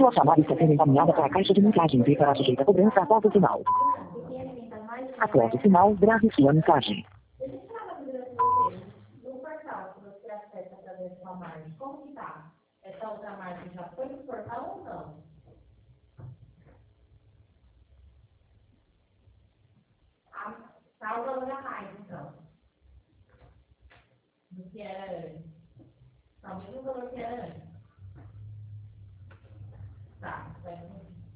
Sua chamada está sendo encaminhada para a caixa de mensagem e será sujeita a cobrança após o sinal. Após o sinal, grave sua mensagem. Deixa eu tirar uma dúvida com você. No portal que você acessa através da sua margem, como que tá? Essa outra margem já foi pro portal ou não? Tá o valor a mais, então, do que era antes. Tá o mesmo valor que era antes.